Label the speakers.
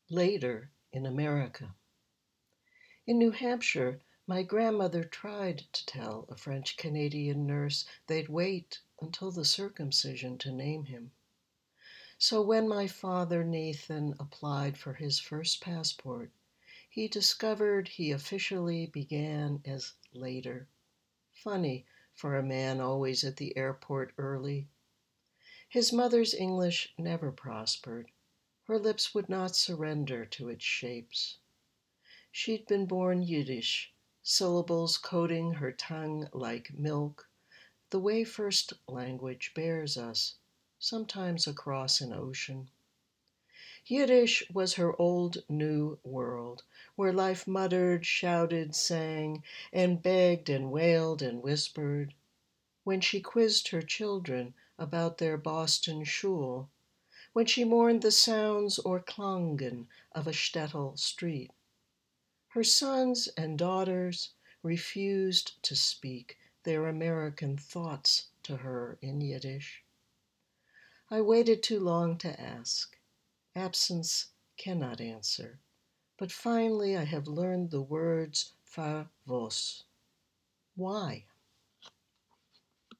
Speaker 1: Later in America. In New Hampshire, my grandmother tried to tell a French Canadian nurse they'd wait until the circumcision to name him. So when my father Nathan applied for his first passport, he discovered he officially began as later. Funny for a man always at the airport early. His mother's English never prospered. Her lips would not surrender to its shapes. She'd been born Yiddish, syllables coating her tongue like milk, the way first language bears us, sometimes across an ocean. Yiddish was her old new world, where life muttered, shouted, sang, and begged and wailed and whispered. When she quizzed her children about their Boston shul, when she mourned the sounds or klangen of a shtetl street, her sons and daughters refused to speak their American thoughts to her in Yiddish. I waited too long to ask. Absence cannot answer. But finally I have learned the words fa vos. Why?